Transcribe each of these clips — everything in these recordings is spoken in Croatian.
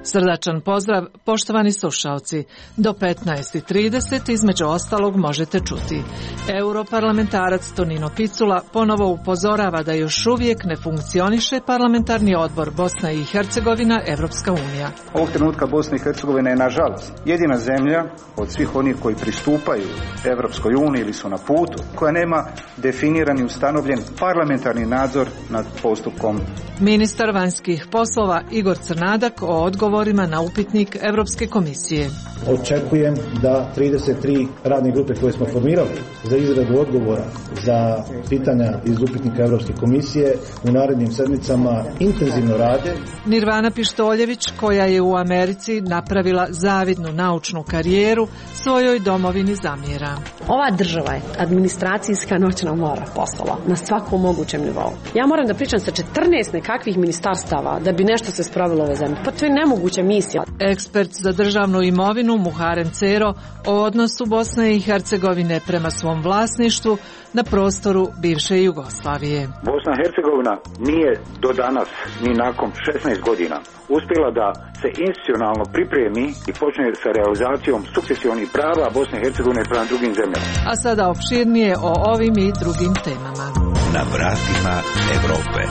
Srdačan pozdrav, poštovani slušaoci. Do 15:30 između ostalog možete čuti. Europarlamentarac Tonino Picula ponovo upozorava da još uvijek ne funkcioniše parlamentarni odbor Bosna i Hercegovina Evropska unija. Ovog trenutka Bosna i Hercegovina je nažalost jedina zemlja od svih onih koji pristupaju Evropskoj uniji ili su na putu, koja nema definiran i ustanovljen parlamentarni nadzor nad postupkom. Ministar vanjskih poslova Igor Crnadak o odgovorima na upitnik Europske komisije. Očekujem da 33 radne grupe koje smo formirali za izradu odgovora za pitanja iz upitnika Europske komisije u narednim sedmicama intenzivno rade. Nirvana Pištoljević, koja je u Americi napravila zavidnu naučnu karijeru, svojoj domovini zamjera. Ova država je administracijska noćna mora postala na svakom mogućem nivou. Ja moram da pričam sa 14 nekakvih ministarstava da bi nešto se spravilo u ovoj zemlji. Pa to je nemoguća misija. Ekspert za državnu imovinu Muharem Cero o odnosu Bosne i Hercegovine prema svom vlasništvu na prostoru bivše Jugoslavije. Bosna i Hercegovina nije do danas, ni nakon 16 godina, uspjela da se institucionalno pripremi i počne sa realizacijom sukcesivnih prava Bosne i Hercegovine prema drugim zemljama. A sada opširnije o ovim i drugim temama. Na vratima Evrope.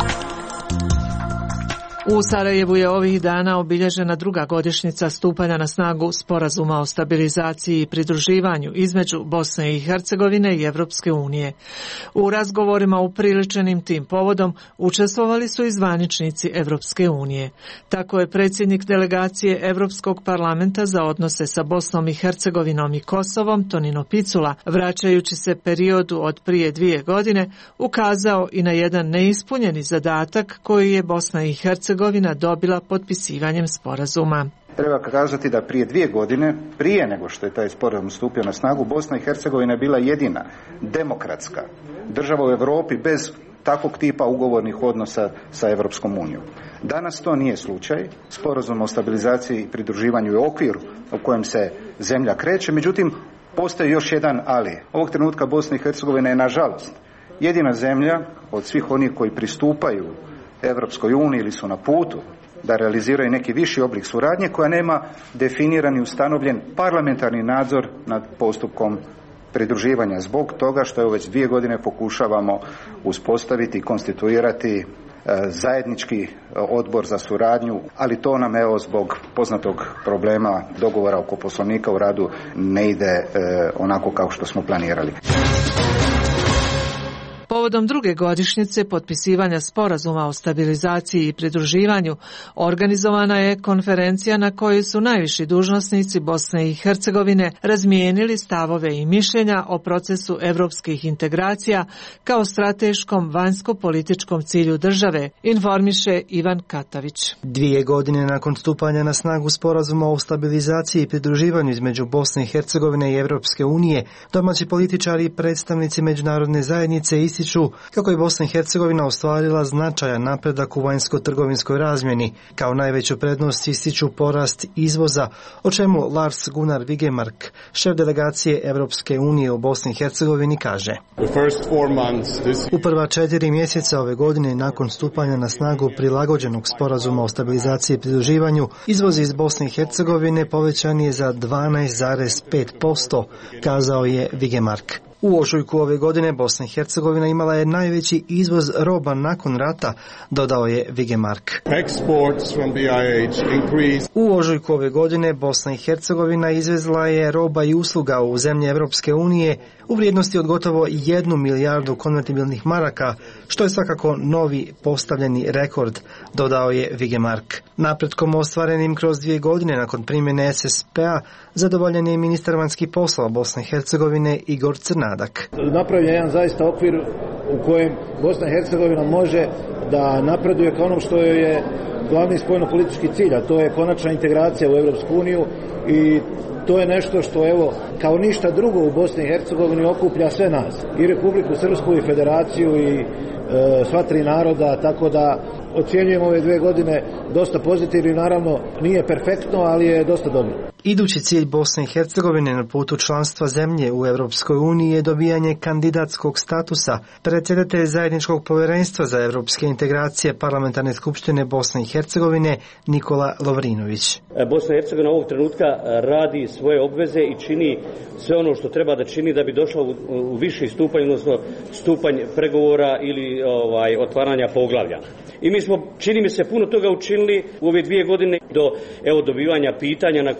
U Sarajevu je ovih dana obilježena druga godišnjica stupanja na snagu Sporazuma o stabilizaciji i pridruživanju između Bosne i Hercegovine i Evropske unije. U razgovorima upriličenim tim povodom učestvovali su i zvaničnici Evropske unije. Tako je predsjednik delegacije Evropskog parlamenta za odnose sa Bosnom i Hercegovinom i Kosovom, Tonino Picula, vraćajući se periodu od prije 2 godine, ukazao i na jedan neispunjeni zadatak koji je Bosna i Hercegovina dobila potpisivanjem sporazuma. Treba kazati da prije 2 godine, prije nego što je taj sporazum stupio na snagu, Bosna i Hercegovina je bila jedina demokratska država u Europi bez takvog tipa ugovornih odnosa sa Evropskom unijom. Danas to nije slučaj. Sporazum o stabilizaciji i pridruživanju je okvir u kojem se zemlja kreće, međutim postoji još jedan ali. Ovog trenutka Bosna i Hercegovina je nažalost jedina zemlja od svih onih koji pristupaju Evropskoj uniji ili su na putu da realiziraju neki viši oblik suradnje, koja nema definiran i ustanovljen parlamentarni nadzor nad postupkom pridruživanja. Zbog toga što je već 2 godine pokušavamo uspostaviti i konstituirati zajednički odbor za suradnju, ali to nam zbog poznatog problema dogovora oko Poslovnika u radu ne ide onako kao što smo planirali. Povodom druge godišnjice potpisivanja sporazuma o stabilizaciji i pridruživanju organizovana je konferencija na kojoj su najviši dužnosnici Bosne i Hercegovine razmijenili stavove i mišljenja o procesu evropskih integracija kao strateškom vanjsko-političkom cilju države, informiše Ivan Katavić. 2 godine nakon stupanja na snagu sporazuma o stabilizaciji i pridruživanju između Bosne i Hercegovine i Evropske unije, domaći političari i predstavnici međunarodne zajednice ističu kako je Bosna i Hercegovina ostvarila značajan napredak u vanjsko-trgovinskoj razmjeni. Kao najveću prednost ističu porast izvoza, o čemu Lars Gunnar Vigemark, šef delegacije Evropske unije u Bosni i Hercegovini, kaže: U prva 4 mjeseca ove godine nakon stupanja na snagu prilagođenog sporazuma o stabilizaciji i pridruživanju, izvoz iz Bosne i Hercegovine povećan je za 12,5%, kazao je Vigemark. U ožujku ove godine Bosna i Hercegovina imala je najveći izvoz roba nakon rata, dodao je Vigemark. U ožujku ove godine Bosna i Hercegovina izvezla je roba i usluga u zemlje Evropske unije u vrijednosti od gotovo 1 milijardu konvertibilnih maraka, što je svakako novi postavljeni rekord, dodao je Vigemark. Napretkom ostvarenim kroz 2 godine nakon primjene SSP-a zadovoljan je ministar vanjskih poslova Bosne i Hercegovine Igor Crnadak. Napravljen je jedan zaista okvir u kojem Bosna i Hercegovina može da napreduje ka onom što je glavni spoljno-politički cilj, a to je konačna integracija u Evropsku uniju, i To je nešto što evo kao ništa drugo u Bosni i Hercegovini okuplja sve nas, i Republiku Srpsku i Federaciju i sva tri naroda, tako da ocjenjujemo ove 2 godine dosta pozitivno, naravno nije perfektno, ali je dosta dobro. Idući cilj Bosne i Hercegovine na putu članstva zemlje u Europskoj uniji je dobijanje kandidatskog statusa. Predsjedatelj zajedničkog povjerenstva za europske integracije Parlamentarne skupštine Bosne i Hercegovine Nikola Lovrinović. Bosna i Hercegovina ovog trenutka radi svoje obveze i čini sve ono što treba da čini da bi došla u viši stupanj, odnosno stupanj pregovora ili otvaranja poglavlja. I mi smo, čini mi se, puno toga učinili u ove 2 godine do dobivanja pitanja na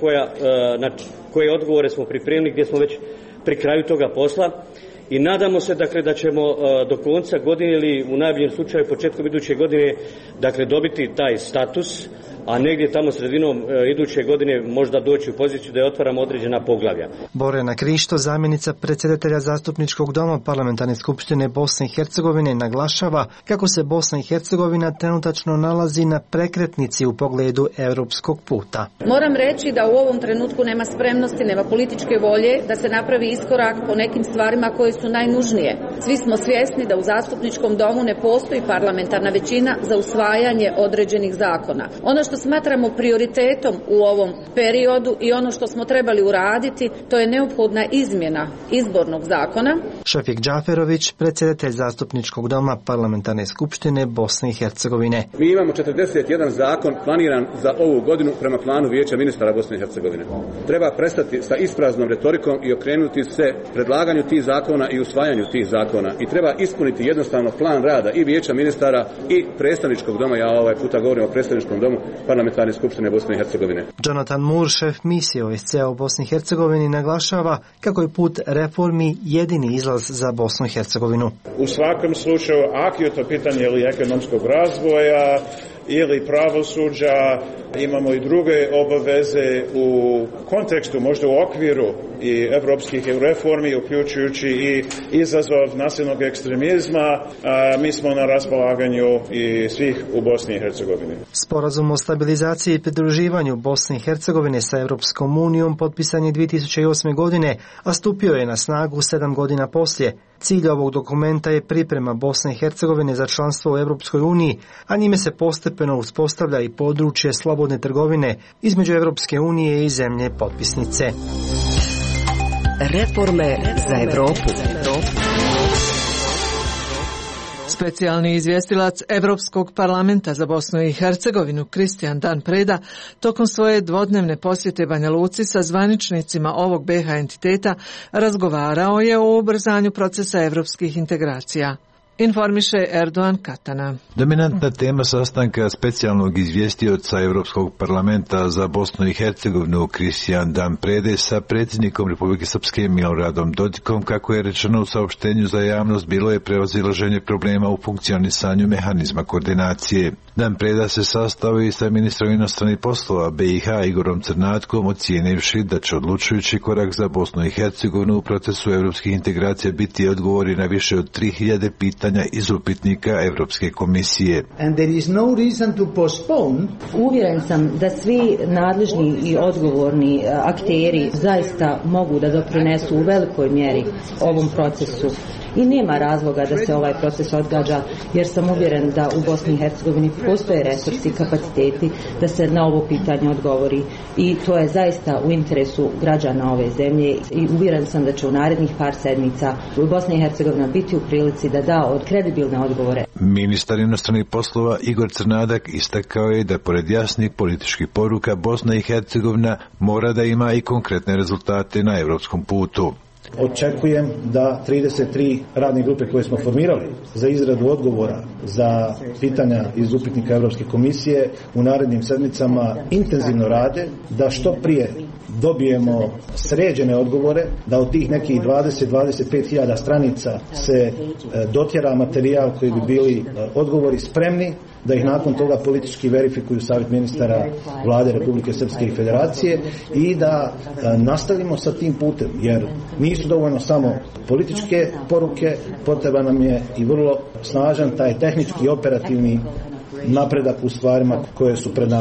koje odgovore smo pripremili, gdje smo već pri kraju toga posla. I nadamo se da ćemo do konca godine ili u najboljem slučaju početkom iduće godine dobiti taj status, a negdje tamo sredinom iduće godine možda doći u poziciju da je otvaramo određena poglavlja. Borjana Krišto, zamjenica predsjedatelja Zastupničkog doma Parlamentarne skupštine Bosne i Hercegovine, naglašava kako se Bosna i Hercegovina trenutačno nalazi na prekretnici u pogledu europskog puta. Moram reći da u ovom trenutku nema spremnosti, nema političke volje da se napravi iskorak po nekim stvarima koje su najnužnije. Svi smo svjesni da u Zastupničkom domu ne postoji parlamentarna većina za usvajanje određenih zakona. Ono što smatramo prioritetom u ovom periodu i ono što smo trebali uraditi, to je neophodna izmjena izbornog zakona. Šefik Džaferović, predsjedatelj Zastupničkog doma Parlamentarne skupštine Bosne i Hercegovine. Mi imamo 41 zakon planiran za ovu godinu prema planu Vijeća ministara Bosne i Hercegovine. Treba prestati sa ispraznom retorikom i okrenuti se predlaganju tih zakona i usvajanju tih zakona. I treba ispuniti jednostavno plan rada i Vijeća ministara i predstavničkog doma. Ja ovaj puta govorim o predstavničkom domu Parlamentarne skupštine Bosne i Hercegovine. Jonathan Moore, šef misije OSCE u Bosni i Hercegovini, naglašava kako je put reformi jedini izlaz za Bosnu i Hercegovinu. U svakom slučaju, ako je to pitanje ili ekonomskog razvoja ili pravosuđa, imamo i druge obaveze u kontekstu, možda u okviru i evropskih reformi, uključujući i izazov nasilnog ekstremizma. Mi smo na raspolaganju i svih u Bosni i Hercegovini. Sporazum o stabilizaciji i pridruživanju Bosne i Hercegovine sa Europskom unijom potpisan je 2008. godine, a stupio je na snagu 7 godina poslije. Cilj ovog dokumenta je priprema Bosne i Hercegovine za članstvo u Europskoj uniji, a njime se postepeno uspostavlja i područje slobodne trgovine između Europske unije i zemlje potpisnice. Reforme za Europu. Specijalni izvjestilac Europskog parlamenta za Bosnu i Hercegovinu Kristijan Dan Preda tokom svoje dvodnevne posjete Banja Luci sa zvaničnicima ovog BiH entiteta razgovarao je o ubrzanju procesa europskih integracija. Informiše Erdogan Katana. Dominantna tema sastanka specijalnog izvjestioca Europskog parlamenta za Bosnu i Hercegovinu Kristijan Dan Prede sa predsjednikom Republike Srpske Miloradom Dodikom, kako je rečeno u saopštenju za javnost, bilo je prevazilaženje problema u funkcionisanju mehanizma koordinacije. Dan Preda se sastao i sa ministrom inostranih poslova BiH Igorom Crnatkom, ocijenivši da će odlučujući korak za Bosnu i Hercegovinu u procesu europskih integracija biti odgovori na više od 3000 pitanja iz upitnika Europske komisije. Uvjeren sam da svi nadležni i odgovorni akteri zaista mogu da doprinesu u velikoj mjeri ovom procesu. I nema razloga da se ovaj proces odgađa, jer sam uvjeren da u Bosni i Hercegovini postoje resursi i kapaciteti da se na ovo pitanje odgovori. I to je zaista u interesu građana ove zemlje i uvjeren sam da će u narednih par sedmica Bosna i Hercegovina biti u prilici da da od kredibilne odgovore. Ministar inostranih poslova Igor Crnadak istakao je da pored jasnih političkih poruka Bosna i Hercegovina mora da ima i konkretne rezultate na europskom putu. Očekujem da 33 radne grupe koje smo formirali za izradu odgovora za pitanja iz upitnika Europske komisije u narednim sedmicama intenzivno rade, da što prije dobijemo sređene odgovore, da od tih nekih 20-25 hiljada stranica se dotjera materijal koji bi bili odgovori spremni, da ih nakon toga politički verifikuju Savjet ministara Vlade Republike Srpske i Federacije i da nastavimo sa tim putem, jer nisu dovoljno samo političke poruke, potreban nam je i vrlo snažan taj tehnički i operativni napredak u stvarima koje su pred nama.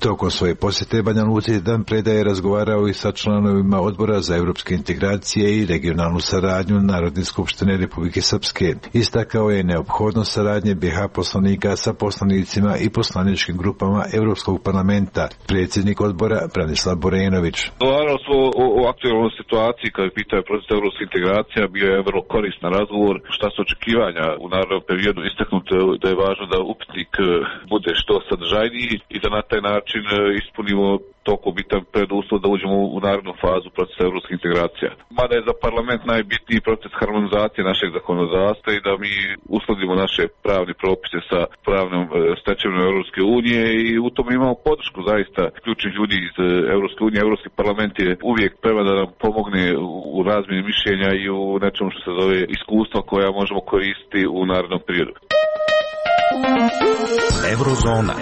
Tokom svoje posjete Banja Luci Dan Preda je razgovarao i sa članovima Odbora za europske integracije i regionalnu saradnju Narodne skupštine Republike Srpske. Istakao je neophodnost saradnje BiH poslanika sa poslanicima i poslaničkim grupama Europskog parlamenta. Predsjednik odbora Branislav Borenović. Razgovarali smo o aktualnoj situaciji kad je pitanje proces europske integracija, bio je vrlo koristan razgovor. Šta su očekivanja u narednom periodu, istaknuto da je važno da upitnik bude što sadržajniji i da na taj način ispunimo toliko bitan preduslov da uđemo u narednu fazu procesa europskih integracija. Mada je za parlament najbitniji proces harmonizacije našeg zakonodavstva i da mi uskladimo naše pravne propise sa pravnom stečevinom Europske unije i u tome imamo podršku zaista ključnih ljudi iz Europske unije. Europski parlament je uvijek prema da nam pomogne u razmjeni mišljenja i u nečemu što se zove iskustva koja možemo koristiti u narednom periodu. Eurozona.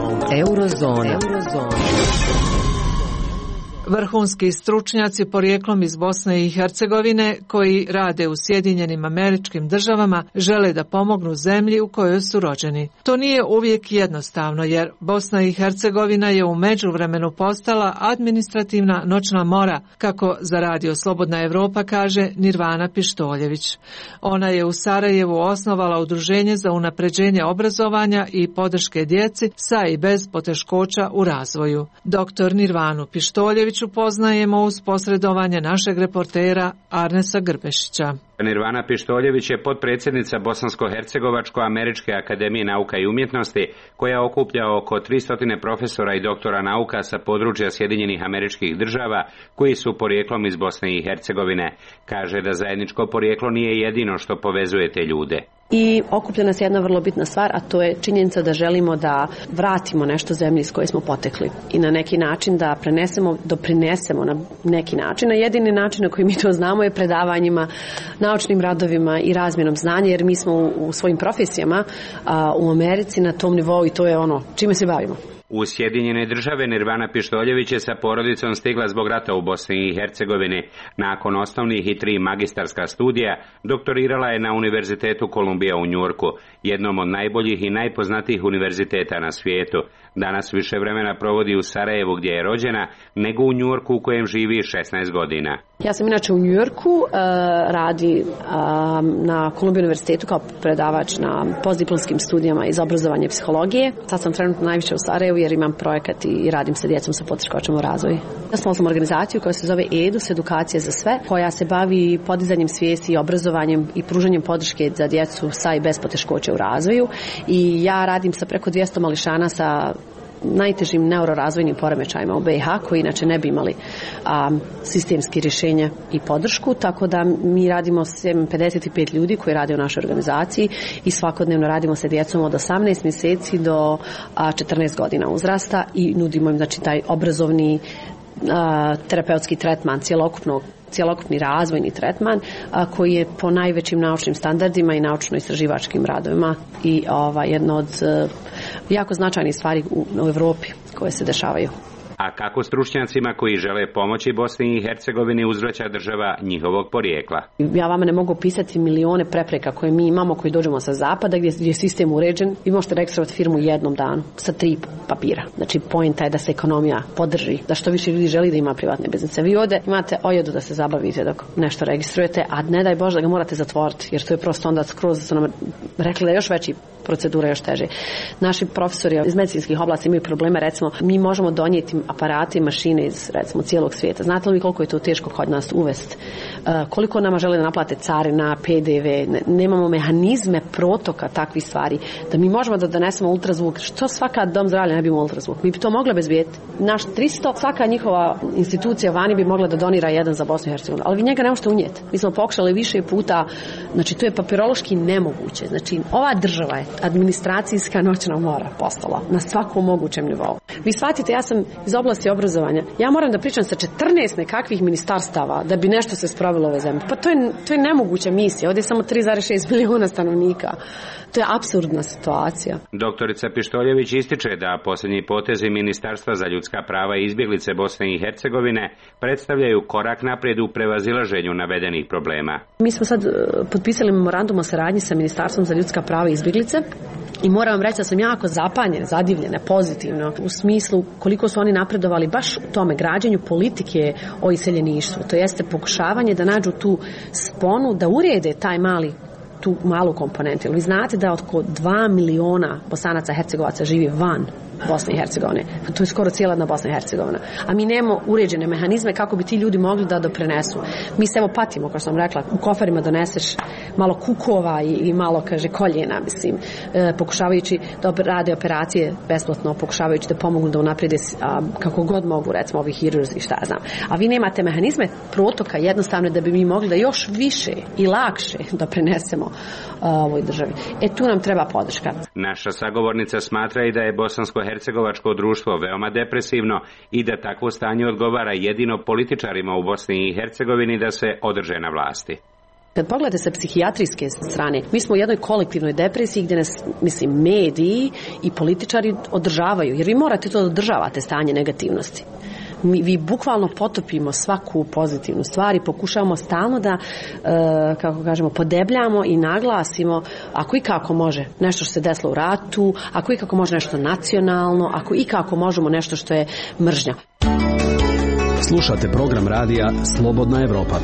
Vrhunski stručnjaci porijeklom iz Bosne i Hercegovine koji rade u Sjedinjenim Američkim Državama žele da pomognu zemlji u kojoj su rođeni. To nije uvijek jednostavno jer Bosna i Hercegovina je u međuvremenu postala administrativna noćna mora, kako za radio Slobodna Evropa kaže Nirvana Pištoljević. Ona je u Sarajevu osnovala udruženje za unapređenje obrazovanja i podrške djeci sa i bez poteškoća u razvoju. Dr. Nirvanu Pištoljević upoznajemo uz posredovanje našeg reportera Arnesa Grbešića. Nirvana Pištoljević je potpredsjednica Bosansko-Hercegovačko-Američke akademije nauka i umjetnosti, koja okuplja oko 300 profesora i doktora nauka sa područja Sjedinjenih Američkih Država, koji su porijeklom iz Bosne i Hercegovine. Kaže da zajedničko porijeklo nije jedino što povezuje te ljude. I okuplja nas jedna vrlo bitna stvar, a to je činjenica da želimo da vratimo nešto zemlji iz koje smo potekli i na neki način da doprinesemo na neki način. A jedini način na koji mi to znamo je predavanjima, naučnim radovima i razmjenom znanja, jer mi smo u svojim profesijama u Americi na tom nivou i to je ono čime se bavimo. U Sjedinjene Države Nirvana Pištoljević je sa porodicom stigla zbog rata u Bosni i Hercegovini. Nakon osnovnih i 3 magistarska studija, doktorirala je na Univerzitetu Kolumbija u Njujorku, jednom od najboljih i najpoznatijih univerziteta na svijetu. Danas više vremena provodi u Sarajevu gdje je rođena, nego u Njujorku u kojem živi 16 godina. Ja sam inače u Njujorku, radi na Kolumbija univerzitetu kao predavač na postdiplomskim studijama iz obrazovanja i psihologije. Sad sam trenutno najviše u Sarajevu jer imam projekat i radim sa djecom sa poteškoćama u razvoju. Osnovala sam organizaciju koja se zove EDUS, Edukacija za sve, koja se bavi podizanjem svijesti i obrazovanjem i pružanjem podrške za djecu sa i bez poteškoća u razvoju. I ja radim sa preko 200 mališana sa najtežim neurorazvojnim poremećajima u BiH koji inače ne bi imali sistemski rješenje i podršku, tako da mi radimo 55 ljudi koji rade u našoj organizaciji i svakodnevno radimo sa djecom od 18 mjeseci do 14 godina uzrasta i nudimo im znači taj obrazovni terapeutski tretman, cjelokupni razvojni tretman koji je po najvećim naučnim standardima i naučno-istraživačkim radovima i jedno od jako značajnih stvari u Europi koje se dešavaju. A kako stručnjacima koji žele pomoći Bosni i Hercegovini uzvraća država njihovog porijekla? Ja vama ne mogu opisati milione prepreka koje mi imamo, koji dođemo sa zapada gdje je sistem uređen. Vi možete registrovati firmu jednom danu sa 3 papira. Znači poenta je da se ekonomija podrži, da što više ljudi želi da ima privatne biznise. Vi ovdje imate ojedu da se zabavite dok nešto registrujete, a ne daj Bože da ga morate zatvoriti, jer to je prosto onda skroz su nam rekli da je još veći procedura, još teže. Naši profesori iz medicinskih oblasti imaju probleme, recimo mi možemo donijeti aparate i mašine iz recimo cijelog svijeta. Znate li koliko je to teško kod nas uvesti? Koliko nama žele da naplate carina, PDV, nemamo mehanizme protoka takvih stvari, da mi možemo da donesemo ultrazvuk, što svaka dom zdravlja ne bi imao ultrazvuk. Mi bi to mogli obezbijeti. Naš 300, svaka njihova institucija vani bi mogla da donira jedan za Bosnu i Hercegovinu, ali vi njega ne možete unijeti. Mi smo pokušali više puta, znači to je papirološki nemoguće. Znači ova država je administracijska noćna mora postala na svakom mogućem nivou. Vi shvatite, ja sam iz oblasti obrazovanja. Ja moram da pričam sa 14 nekakvih ministarstava da bi nešto se spravilo ove zemlje. Pa to je nemoguća misija. Ovdje je samo 3,6 milijuna stanovnika. To je apsurdna situacija. Doktorica Pištoljević ističe da posljednji potezi Ministarstva za ljudska prava i izbjeglice Bosne i Hercegovine predstavljaju korak naprijed u prevazilaženju navedenih problema. Mi smo sad potpisali memorandum o saradnji sa Ministarstvom za ljudska prava i izbjeglice I moram vam reći da sam jako zapanjena, zadivljena, pozitivno, u smislu koliko su oni napredovali baš u tome građenju politike o iseljeništvu. To jeste pokušavanje da nađu tu sponu, da urede tu malu komponentu. Jer vi znate da oko 2 miliona Bosanaca i Hercegovaca živi van Bosne i Hercegovine. To je skoro cijela jedna Bosna i Hercegovina. A mi nemamo uređene mehanizme kako bi ti ljudi mogli da doprinesu. Mi se evo patimo, kao što sam rekla, u koferima doneseš malo kukova i malo, kaže, koljena, mislim, pokušavajući da rade operacije besplatno, pokušavajući da pomogu da unaprede kako god mogu, recimo, ovi hirurzi i šta ja znam. A vi nemate mehanizme protoka jednostavno da bi mi mogli da još više i lakše doprinesemo ovoj državi. Tu nam treba podrška. Naša sagovornica smatra i da je bosansko-hercegovačko društvo veoma depresivno i da takvo stanje odgovara jedino političarima u Bosni i Hercegovini da se održe na vlasti. Kad pogledate sa psihijatrijske strane, mi smo u jednoj kolektivnoj depresiji gdje nas, mediji i političari održavaju, jer vi morate to da održavate stanje negativnosti. Vi bukvalno potopimo svaku pozitivnu stvar i pokušavamo stalno da, kako kažemo, podebljamo i naglasimo, ako i kako može nešto što se desilo u ratu, ako i kako može nešto nacionalno, ako i kako možemo nešto što je mržnja. Slušate program radija Slobodna Evropa.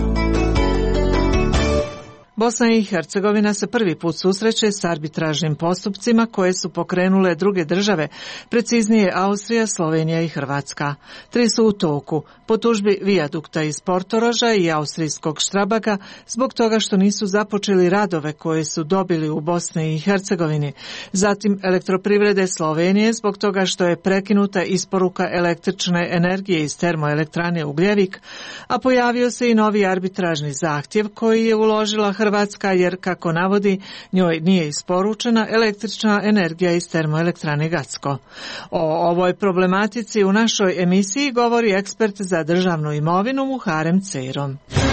Bosna i Hercegovina se prvi put susreće s arbitražnim postupcima koje su pokrenule druge države, preciznije Austrija, Slovenija i Hrvatska. 3 su u toku, po tužbi Vijadukta iz Portoroža i austrijskog Štrabaga zbog toga što nisu započeli radove koje su dobili u Bosni i Hercegovini. Zatim Elektroprivrede Slovenije zbog toga što je prekinuta isporuka električne energije iz termoelektrane Ugljevik, a pojavio se i novi arbitražni zahtjev koji je uložila Hrvatska jer, kako navodi, njoj nije isporučena električna energija iz termoelektrane Gacko. O ovoj problematici u našoj emisiji govori ekspert za državnu imovinu Muharem Cejro.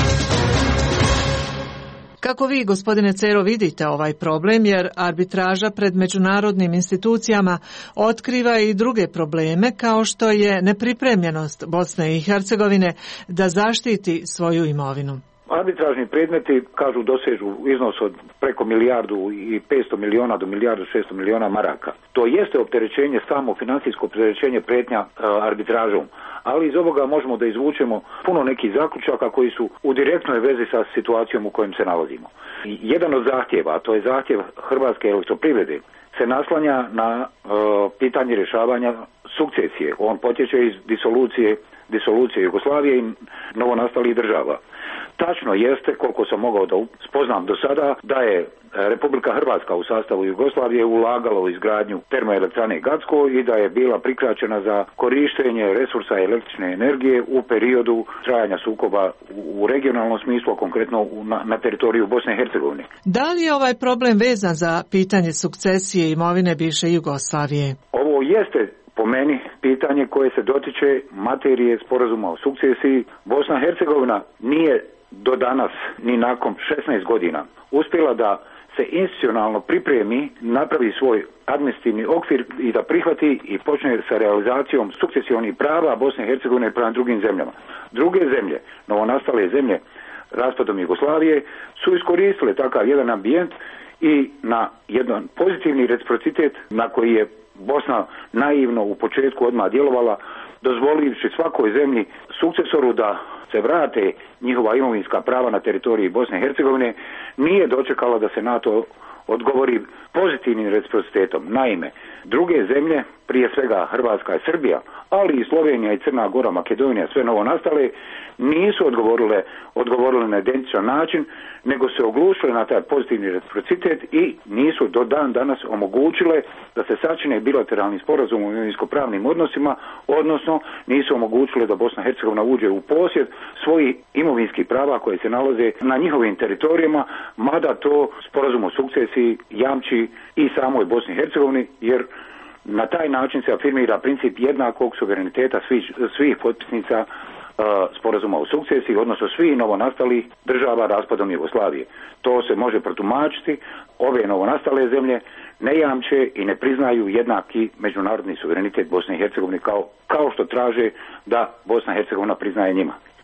Kako vi, gospodine Cejro, vidite ovaj problem, jer arbitraža pred međunarodnim institucijama otkriva i druge probleme kao što je nepripremljenost Bosne i Hercegovine da zaštiti svoju imovinu? Arbitražni predmeti, kažu, dosežu iznos od preko 1.500 miliona do 1.600 miliona maraka. To jeste opterećenje, samo financijsko opterećenje, pretnja arbitražom. Ali iz ovoga možemo da izvučemo puno nekih zaključaka koji su u direktnoj vezi sa situacijom u kojem se nalazimo. Jedan od zahtjeva, a to je zahtjev Hrvatske elektroprivrede, se naslanja na pitanje rješavanja sukcesije. On potječe iz disolucije Jugoslavije i novonastalih država. Tačno jeste, koliko sam mogao da spoznam do sada, da je Republika Hrvatska u sastavu Jugoslavije ulagala u izgradnju termoelektrane Gacko i da je bila prikraćena za korištenje resursa električne energije u periodu trajanja sukoba u regionalnom smislu, konkretno na teritoriju Bosne i Hercegovine. Da li je ovaj problem vezan za pitanje sukcesije imovine bivše Jugoslavije? Ovo jeste po meni pitanje koje se dotiče materije sporazuma o sukcesiji. Bosna i Hercegovina nije do danas, ni nakon 16 godina, uspjela da se institucionalno pripremi, napravi svoj administrativni okvir i da prihvati i počne sa realizacijom sukcesionih prava Bosne i Hercegovine prema drugim zemljama. Druge zemlje, novonastale zemlje raspadom Jugoslavije, su iskoristile takav jedan ambijent i na jedan pozitivni reciprocitet na koji je Bosna naivno u početku odmah djelovala, dozvolivši svakoj zemlji sukcesoru da se vrate njihova imovinska prava na teritoriji Bosne i Hercegovine, nije dočekala da se na to odgovori pozitivnim reciprocitetom. Naime, druge zemlje, prije svega Hrvatska i Srbija, ali i Slovenija i Crna Gora, Makedonija, sve novo nastale, nisu odgovorile na identičan način, nego se oglušile na taj pozitivni reciprocitet i nisu do dan danas omogućile da se sačine bilateralni sporazum o imovinsko-pravnim odnosima, odnosno nisu omogućile da Bosna i Hercegovina uđe u posjed svojih imovinskih prava koje se nalaze na njihovim teritorijama, mada to sporazum o sukcesiji jamči i samoj Bosni i Hercegovini, jer na taj način se afirmira princip jednakog suvereniteta svih potpisnica sporazuma o sukcesiji, odnosno svih novonastalih država raspadom Jugoslavije. To se može protumačiti. Ove novonastale zemlje ne jamče i ne priznaju jednaki međunarodni suverenitet Bosne i Hercegovine kao što traže da Bosna i Hercegovina priznaje njima.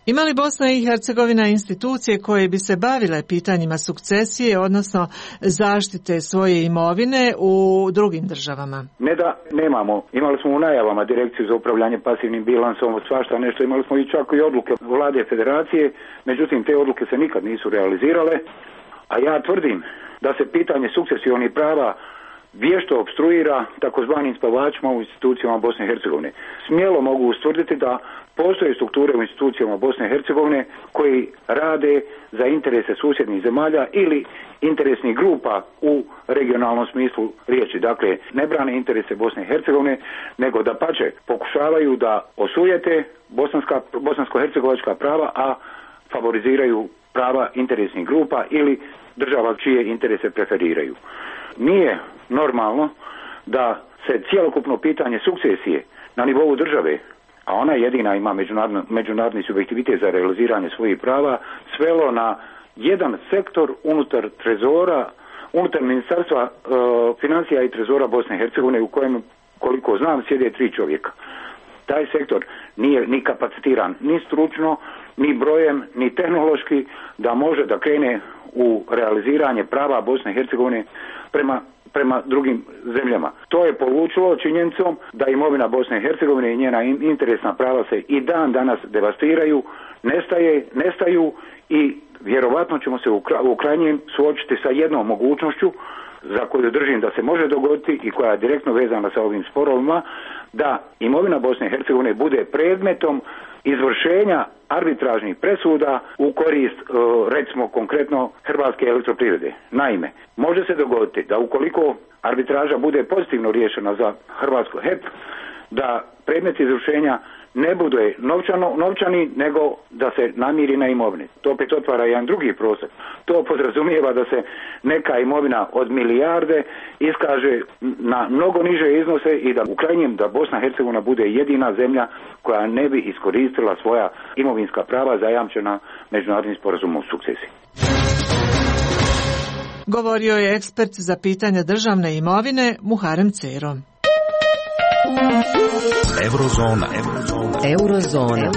Ima li Bosna i Hercegovina institucije koje bi se bavile pitanjima sukcesije, odnosno zaštite svoje imovine u drugim državama? Ne da nemamo. Imali smo u najavama Direkciju za upravljanje pasivnim bilansom, svašta nešto. Imali smo i čak i odluke vlade federacije, međutim te odluke se nikad nisu realizirale. A ja tvrdim da se pitanje sukcesionih prava vješto opstruira takozvanim spavačima u institucijama Bosne i Hercegovine. Smjelo mogu ustvrditi da postoje strukture u institucijama Bosne i Hercegovine koji rade za interese susjednih zemalja ili interesnih grupa u regionalnom smislu riječi. Dakle, ne brane interese Bosne i Hercegovine, nego da pače pokušavaju da osujete bosansko-hercegovačka prava, a favoriziraju prava interesnih grupa ili država čije interese preferiraju. Nije normalno da se cjelokupno pitanje sukcesije na nivou države, a ona jedina ima međunarodni subjektivitet za realiziranje svojih prava, svelo na jedan sektor unutar trezora, unutar ministarstva financija i trezora Bosne i Hercegovine, u kojem, koliko znam, sjede 3 čovjeka. Taj sektor nije ni kapacitiran ni stručno, ni brojem, ni tehnološki da može da krene u realiziranje prava Bosne i Hercegovine prema drugim zemljama. To je polučilo činjenicom da imovina Bosne i Hercegovine i njena interesna prava se i dan danas devastiraju, nestaju i vjerovatno ćemo se u krajnjem suočiti sa jednom mogućnošću za koju držim da se može dogoditi i koja je direktno vezana sa ovim sporovima, da imovina Bosne i Hercegovine bude predmetom izvršenja arbitražnih presuda u korist, recimo konkretno, Hrvatske elektroprivrede. Naime, može se dogoditi da ukoliko arbitraža bude pozitivno riješena za Hrvatsku HEP, da predmet izvršenja ne bude novčani, nego da se namiri na imovini. To opet otvara jedan drugi prostor. To podrazumijeva da se neka imovina od milijarde iskaže na mnogo niže iznose i da u krajnjem da Bosna i Hercegovina bude jedina zemlja koja ne bi iskoristila svoja imovinska prava zajamčena međunarodnim sporazumom o sukcesiji. Govorio je ekspert za pitanja državne imovine Muharem Cero. Eurozona.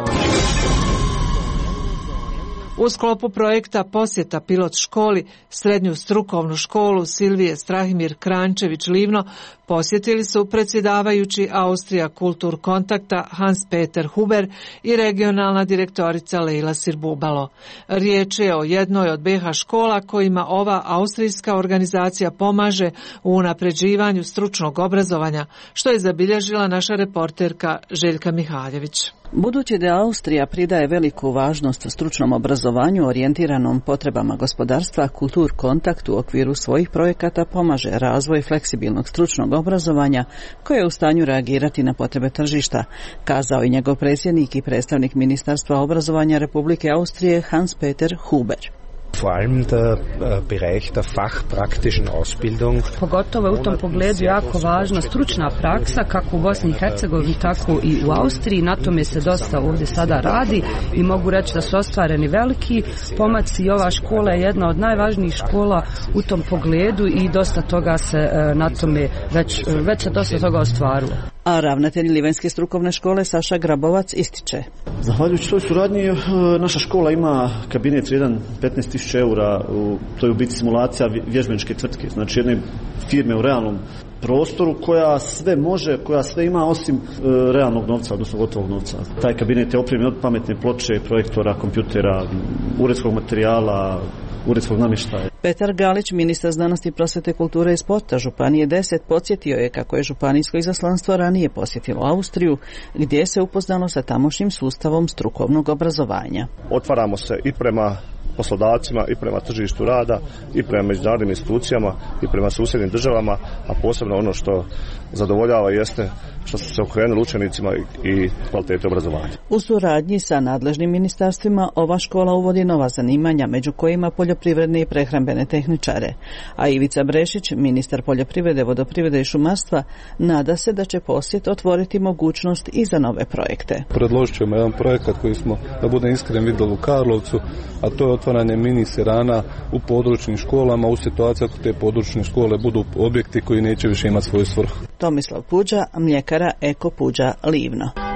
U sklopu projekta Posjeta pilot školi, srednju strukovnu školu Silvije Strahimir Krančević Livno posjetili su predsjedavajući Austrija Kultur Kontakta Hans-Peter Huber i regionalna direktorica Leila Sirbubalo. Riječ je o jednoj od BH škola kojima ova austrijska organizacija pomaže u unapređivanju stručnog obrazovanja, što je zabilježila naša reporterka Željka Mihaljević. Budući da Austrija pridaje veliku važnost stručnom obrazovanju orijentiranom potrebama gospodarstva, Kultur Kontakt u okviru svojih projekata pomaže razvoj fleksibilnog stručnog obrazovanja koje je u stanju reagirati na potrebe tržišta, kazao je njegov predsjednik i predstavnik Ministarstva obrazovanja Republike Austrije Hans-Peter Huber. Vor allem der Bereich der fachpraktischen Ausbildung. Pogotovo je u tom pogledu jako važna stručna praksa kako u Bosni i Hercegovini tako i u Austriji. Na tome se dosta ovdje sada radi i mogu reći da su ostvareni veliki pomaci i ova škola je jedna od najvažnijih škola u tom pogledu i dosta toga se na tome već se dosta toga ostvarilo. A ravnatelj Livenske strukovne škole Saša Grabovac ističe. Zahvaljujući toj suradnji naša škola ima kabinet vrijedan 15.000 eura, to je u biti simulacija vježbeničke tvrtke, znači jedne firme u realnom prostoru koja sve može, koja sve ima osim realnog novca, odnosno gotovog novca. Taj kabinet je opremljen od pametne ploče, projektora, kompjutera, uredskog materijala, uredskog namještaja. Petar Galić, ministar znanosti, prosvete, kulture i sporta Županije 10, podsjetio je kako je županijsko izaslanstvo ranije posjetilo Austriju, gdje se upoznalo sa tamošnjim sustavom strukovnog obrazovanja. Otvaramo se i prema poslodavcima i prema tržištu rada i prema međunarodnim institucijama i prema susjednim državama, a posebno ono što zadovoljava jeste što su se okrenuli učenicima i kvalitete obrazovanja. U suradnji sa nadležnim ministarstvima ova škola uvodi nova zanimanja, među kojima poljoprivredne i prehrambene tehničare. A Ivica Brešić, ministar poljoprivrede, vodoprivrede i šumarstva, nada se da će posjet otvoriti mogućnost i za nove projekte. Predložit ćemo jedan projekat koji smo, da budem iskren, vidjeli u Karlovcu, a to je otvaranje mini sirana u područnim školama u situaciji ako te područne škole budu objekti koji neće više imati svoju svrhu. Tomislav Puđa, mljekara Eko Puđa Livno.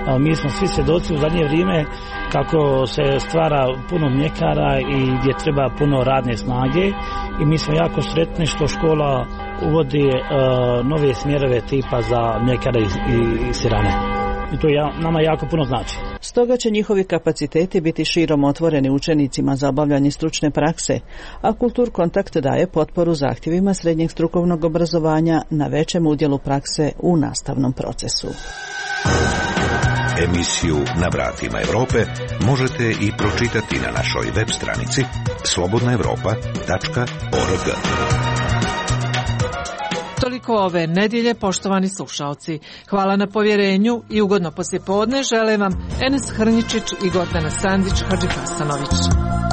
Mi smo svi svjedoci u zadnje vrijeme kako se stvara puno mljekara i gdje treba puno radne snage i mi smo jako sretni što škola uvodi nove smjerove tipa za mljekare i sirane. I to nama jako puno znači. Stoga će njihovi kapaciteti biti širom otvoreni učenicima za obavljanje stručne prakse, a Kultur Kontakt daje potporu zahtjevima srednjeg strukovnog obrazovanja na većem udjelu prakse u nastavnom procesu. Emisiju Na vratima Europe možete i pročitati na našoj web stranici slobodnaevropa.org. Toliko ove nedjelje, poštovani slušalci. Hvala na povjerenju i ugodno poslijepodne žele vam Enes Hrničić i Gordana Sandić Hadžihasanović.